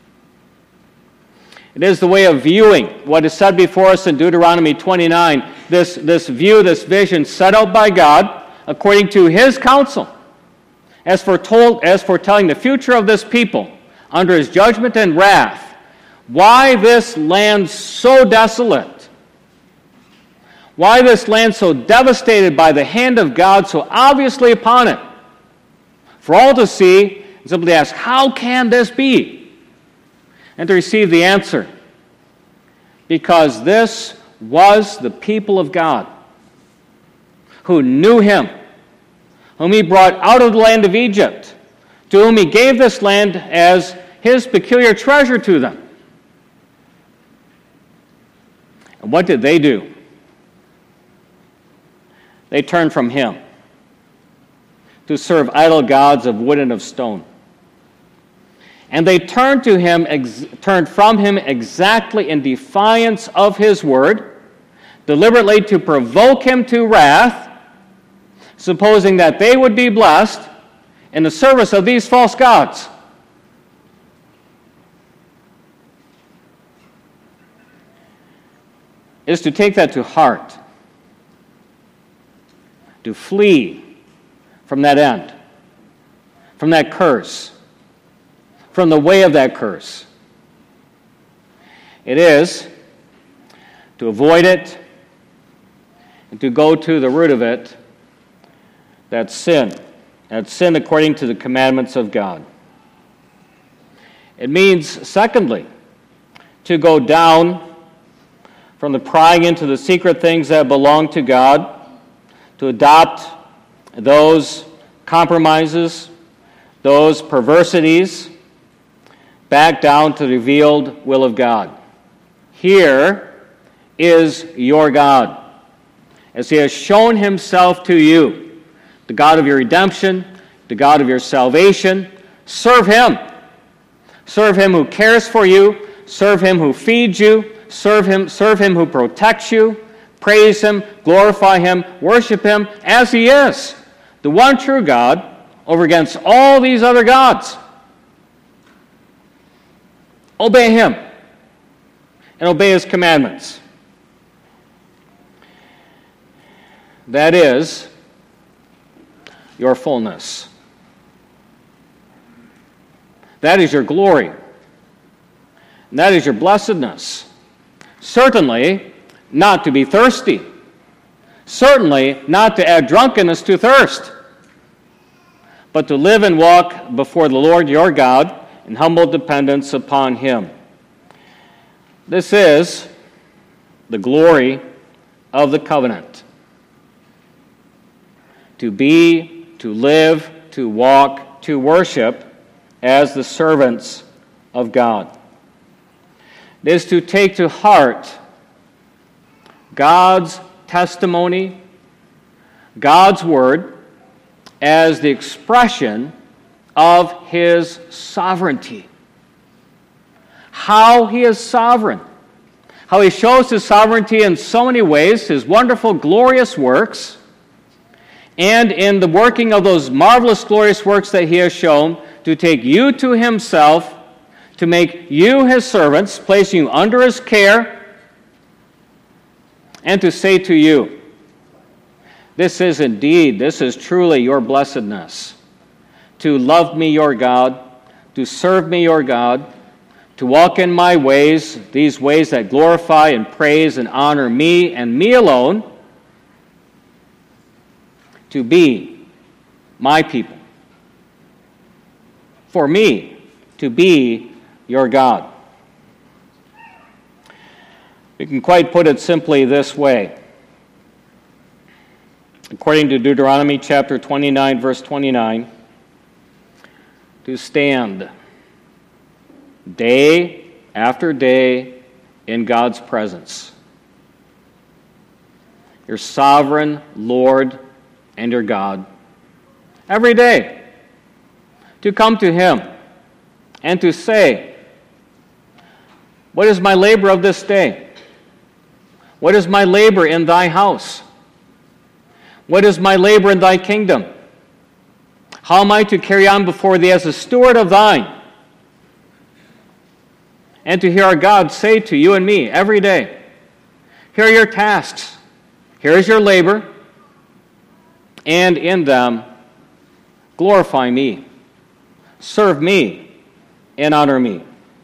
It is the way of viewing what is said before us in Deuteronomy 29, this view, this vision set out by God according to His counsel, as foretelling the future of this people under His judgment and wrath. Why this land so desolate? Why this land so devastated by the hand of God so obviously upon it? For all to see, and simply ask, how can this be? And to receive the answer. Because this was the people of God who knew Him, whom He brought out of the land of Egypt to whom he gave this land as his peculiar treasure to them. And what did they do? They turned from him to serve idol gods of wood and of stone. And they turned from him exactly in defiance of his word, deliberately to provoke him to wrath, supposing that they would be blessed in the service of these false gods. Is to take that to heart, to flee from that end, from that curse, from the way of that curse. It is to avoid it and to go to the root of it, that sin according to the commandments of God. It means, secondly, to go down from the prying into the secret things that belong to God, to adopt those compromises, those perversities, back down to the revealed will of God. Here is your God, as he has shown himself to you, the God of your redemption, the God of your salvation. Serve him. Serve him who cares for you. Serve him who feeds you. Serve him who protects you. Praise him, glorify him, worship him as he is, the one true God, over against all these other gods. Obey him and obey his commandments. That is your fullness. That is your glory. And that is your blessedness. Certainly not to be thirsty. Certainly not to add drunkenness to thirst. But to live and walk before the Lord your God in humble dependence upon him. This is the glory of the covenant. To be, to live, to walk, to worship as the servants of God. It is to take to heart God's testimony, God's word, as the expression of his sovereignty. How he is sovereign. How he shows his sovereignty in so many ways, his wonderful, glorious works, and in the working of those marvelous, glorious works that he has shown to take you to himself, to make you his servants, placing you under his care, and to say to you, this is truly your blessedness, to love me, your God, to serve me, your God, to walk in my ways, these ways that glorify and praise and honor me and me alone, to be my people, for me to be your God. We can quite put it simply this way. According to Deuteronomy chapter 29, verse 29, to stand day after day in God's presence. Your sovereign Lord and your God. Every day. To come to him and to say, what is my labor of this day? What is my labor in thy house? What is my labor in thy kingdom? How am I to carry on before thee as a steward of thine? And to hear our God say to you and me every day, here are your tasks. Here is your labor. And in them, glorify me. Serve me and honor me.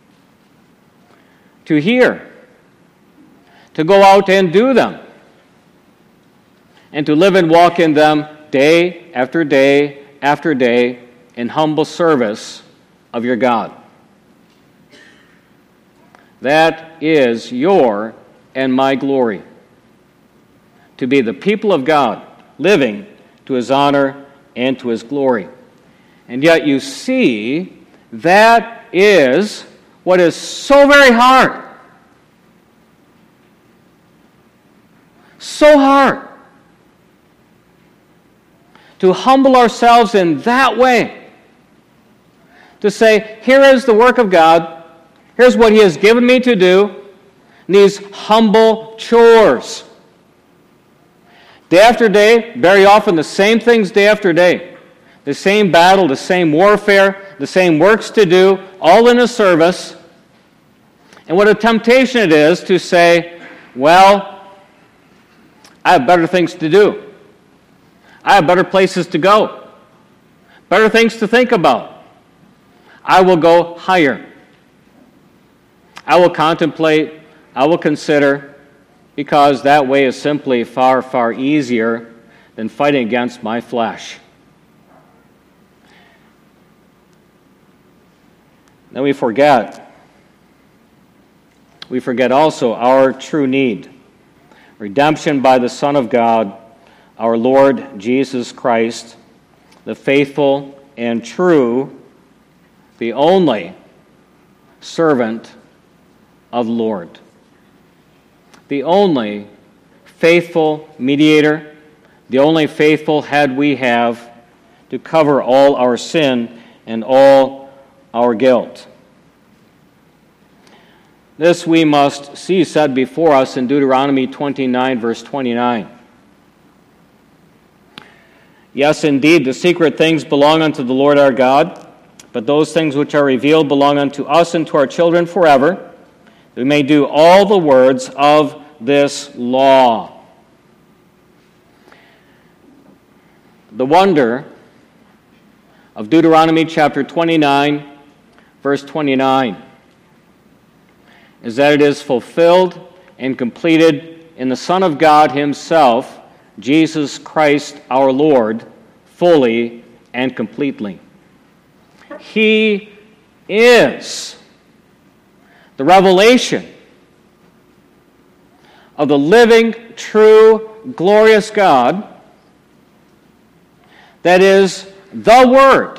To hear. To go out and do them. And to live and walk in them day after day after day in humble service of your God. That is your and my glory. To be the people of God, living to his honor and to his glory. And yet you see, that is what is so very hard. So hard. To humble ourselves in that way. To say, here is the work of God. Here's what He has given me to do. These humble chores. Day after day, very often the same things day after day. The same battle, the same warfare, the same works to do, all in a service. And what a temptation it is to say, well, I have better things to do. I have better places to go. Better things to think about. I will go higher. I will contemplate. I will consider, because that way is simply far, far easier than fighting against my flesh. Then we forget. We forget also our true need. Redemption by the Son of God, our Lord Jesus Christ, the faithful and true, the only servant of the Lord. The only faithful mediator, the only faithful head we have to cover all our sin and all our guilt. This we must see said before us in Deuteronomy 29, verse 29. Yes, indeed, the secret things belong unto the Lord our God, but those things which are revealed belong unto us and to our children forever, that we may do all the words of this law. The wonder of Deuteronomy chapter 29, verse 29, is that it is fulfilled and completed in the Son of God Himself, Jesus Christ our Lord, fully and completely. He is the revelation of the living, true, glorious God that is the Word,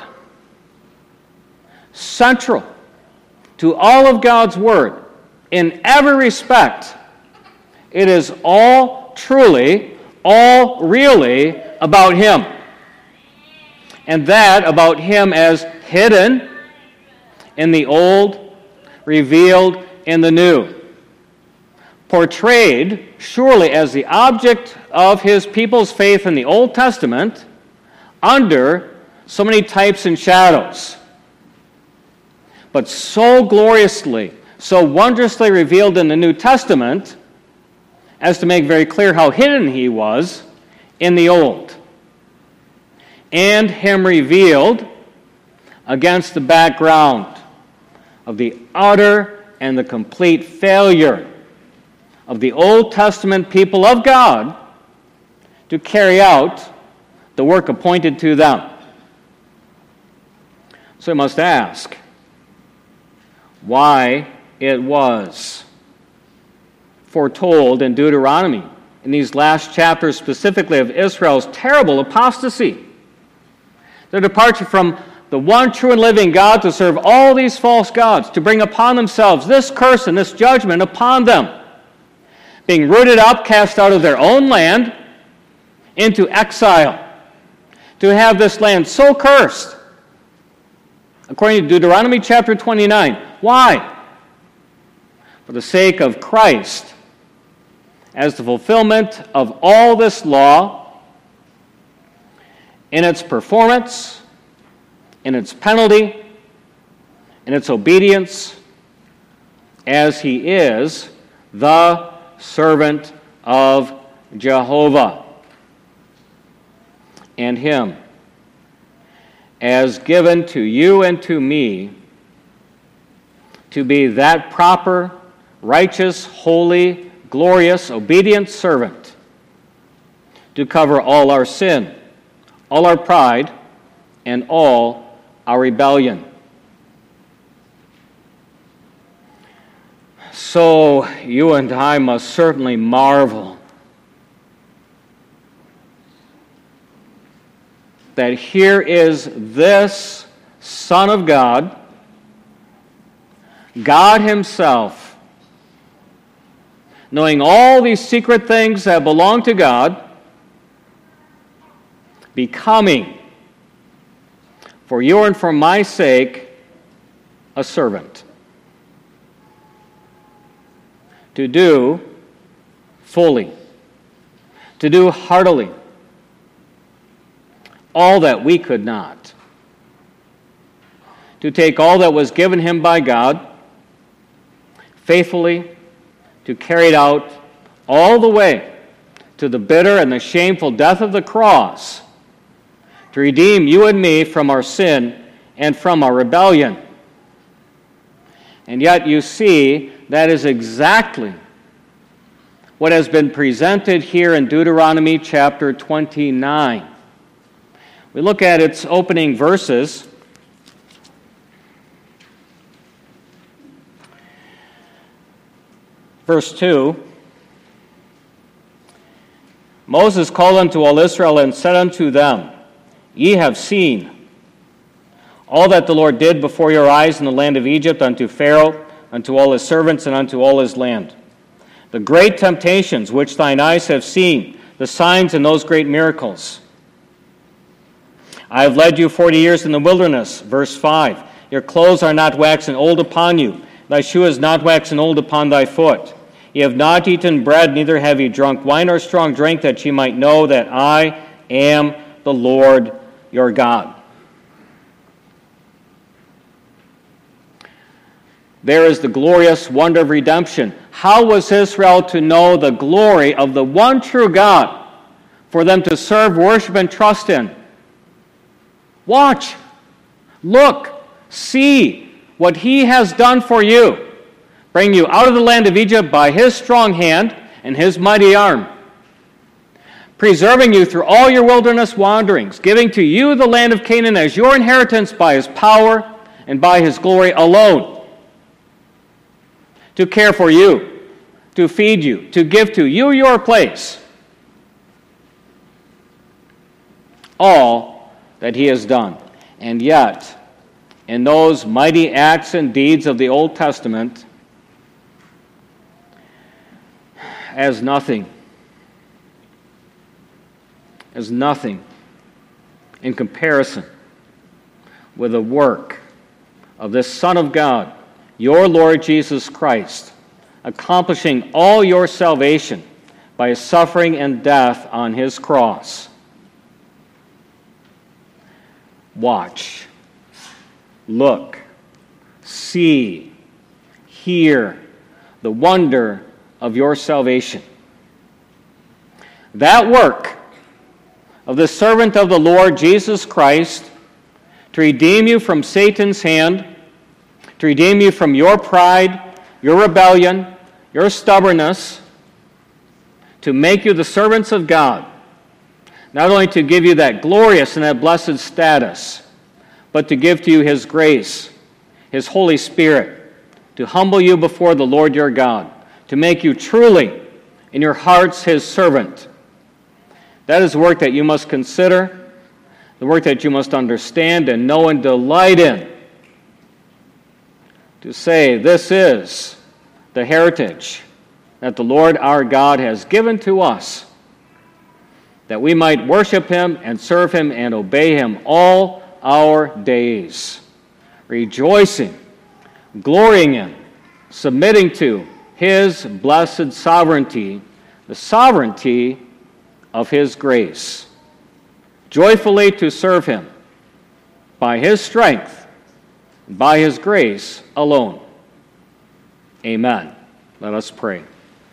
central to all of God's Word. In every respect, it is all truly, all really about Him. And that about Him as hidden in the Old, revealed in the New. Portrayed surely as the object of His people's faith in the Old Testament under so many types and shadows. But so gloriously, so wondrously revealed in the New Testament as to make very clear how hidden He was in the Old. And Him revealed against the background of the utter and the complete failure of the Old Testament people of God to carry out the work appointed to them. So we must ask why it was foretold in Deuteronomy, in these last chapters specifically of Israel's terrible apostasy, their departure from the one true and living God to serve all these false gods, to bring upon themselves this curse and this judgment upon them, being rooted up, cast out of their own land into exile, to have this land so cursed, according to Deuteronomy chapter 29. Why? For the sake of Christ, as the fulfillment of all this law, in its performance, in its penalty, in its obedience, as He is the servant of Jehovah, and Him as given to you and to me to be that proper, righteous, holy, glorious, obedient servant to cover all our sin, all our pride, and all our rebellion. So you and I must certainly marvel that here is this Son of God, God Himself, knowing all these secret things that belong to God, becoming, for your and for my sake, a servant. To do fully, to do heartily, all that we could not. To take all that was given Him by God, faithfully, to carry it out all the way to the bitter and the shameful death of the cross, to redeem you and me from our sin and from our rebellion. And yet you see, that is exactly what has been presented here in Deuteronomy chapter 29. We look at its opening verses. Verse 2, Moses called unto all Israel and said unto them, Ye have seen all that the Lord did before your eyes in the land of Egypt unto Pharaoh, unto all his servants, and unto all his land. The great temptations which thine eyes have seen, the signs and those great miracles. I have led you 40 years in the wilderness. Verse 5, Your clothes are not waxen old upon you, thy shoe is not waxen old upon thy foot. Ye have not eaten bread, neither have ye drunk wine or strong drink, that ye might know that I am the Lord your God. There is the glorious wonder of redemption. How was Israel to know the glory of the one true God for them to serve, worship, and trust in? Watch, look, see what He has done for you, bring you out of the land of Egypt by His strong hand and His mighty arm, preserving you through all your wilderness wanderings, giving to you the land of Canaan as your inheritance by His power and by His glory alone, to care for you, to feed you, to give to you your place. All that He has done. And yet, in those mighty acts and deeds of the Old Testament, as nothing in comparison with the work of this Son of God, your Lord Jesus Christ, accomplishing all your salvation by His suffering and death on His cross. Watch, look, see, hear the wonder of your salvation. That work of the servant of the Lord Jesus Christ to redeem you from Satan's hand, to redeem you from your pride, your rebellion, your stubbornness, to make you the servants of God, not only to give you that glorious and that blessed status, but to give to you His grace, His Holy Spirit, to humble you before the Lord your God, to make you truly in your hearts His servant. That is the work that you must consider, the work that you must understand and know and delight in. To say, this is the heritage that the Lord our God has given to us, that we might worship Him and serve Him and obey Him all our days, rejoicing, glorying in, submitting to His blessed sovereignty, the sovereignty of His grace, joyfully to serve Him by His strength, by His grace alone. Amen. Let us pray.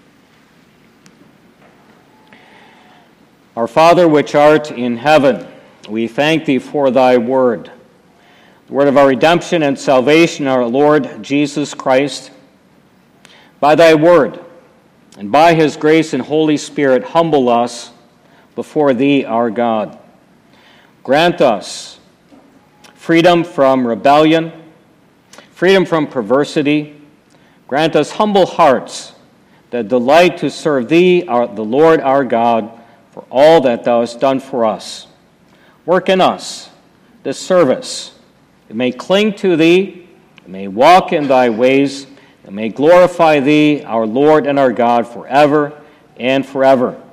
Our Father, which art in heaven, we thank Thee for Thy word, the word of our redemption and salvation, our Lord Jesus Christ. By Thy word and by His grace and Holy Spirit, humble us before Thee, our God. Grant us freedom from rebellion, freedom from perversity. Grant us humble hearts that delight to serve Thee, the Lord our God, for all that Thou hast done for us. work in us this service. It may cling to Thee, it may walk in Thy ways, it may glorify Thee, our Lord and our God, forever and forever.